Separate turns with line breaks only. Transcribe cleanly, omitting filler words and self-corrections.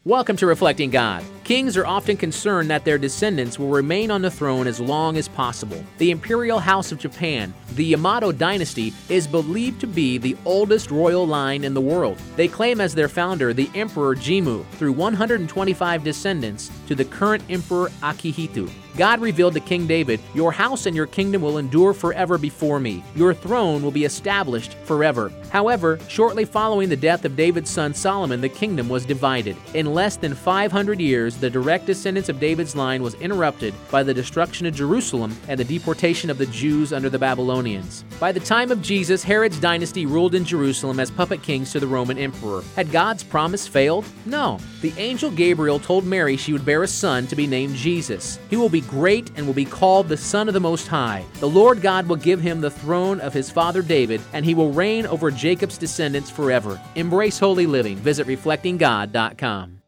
Welcome to Reflecting God. Kings are often concerned that their descendants will remain on the throne as long as possible. The Imperial House of Japan, the Yamato dynasty, is believed to be the oldest royal line in the world. They claim as their founder the Emperor Jimmu, through 125 descendants to the current Emperor Akihito. God revealed to King David, "Your house and your kingdom will endure forever before me. Your throne will be established forever." However, shortly following the death of David's son Solomon, the kingdom was divided. In less than 500 years, the direct descendants of David's line was interrupted by the destruction of Jerusalem and the deportation of the Jews under the Babylonians. By the time of Jesus, Herod's dynasty ruled in Jerusalem as puppet kings to the Roman emperor. Had God's promise failed? No. The angel Gabriel told Mary she would bear a son to be named Jesus. He will be great and will be called the Son of the Most High. The Lord God will give him the throne of his father David, and he will reign over Jacob's descendants forever. Embrace holy living. Visit reflectinggod.com.